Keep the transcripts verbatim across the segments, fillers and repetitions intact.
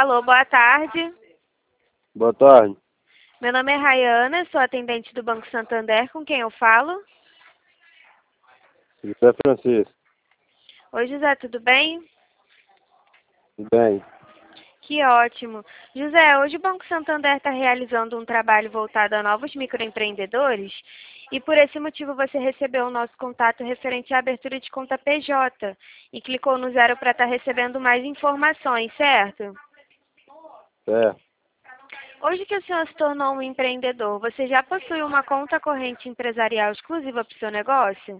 Alô, boa tarde. Boa tarde. Meu nome é Rayana, sou atendente do Banco Santander, com quem eu falo? José Francisco. Oi, José, tudo bem? Tudo bem? Que ótimo. José, hoje o Banco Santander está realizando um trabalho voltado a novos microempreendedores e por esse motivo você recebeu o nosso contato referente à abertura de conta P J e clicou no zero para estar recebendo mais informações, certo? É. Hoje que o senhor se tornou um empreendedor, você já possui uma conta corrente empresarial exclusiva para o seu negócio?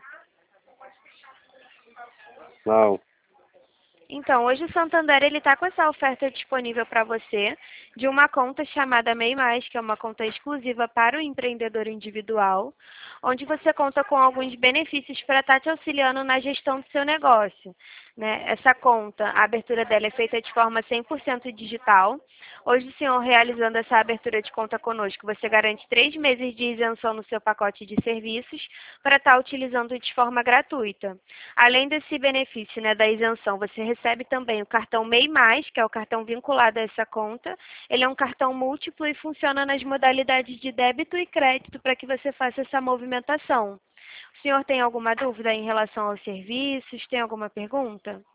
Não. Então, hoje o Santander ele está com essa oferta disponível para você de uma conta chamada MEI Mais, que é uma conta exclusiva para o empreendedor individual, onde você conta com alguns benefícios para estar te auxiliando na gestão do seu negócio. Né? Essa conta, a abertura dela é feita de forma cem por cento digital. Hoje, o senhor realizando essa abertura de conta conosco, você garante três meses de isenção no seu pacote de serviços para estar utilizando de forma gratuita. Além desse benefício, né, da isenção, você recebe também o cartão MEI Mais, que é o cartão vinculado a essa conta. Ele é um cartão múltiplo e funciona nas modalidades de débito e crédito para que você faça essa movimentação. O senhor tem alguma dúvida em relação aos serviços? Tem alguma pergunta?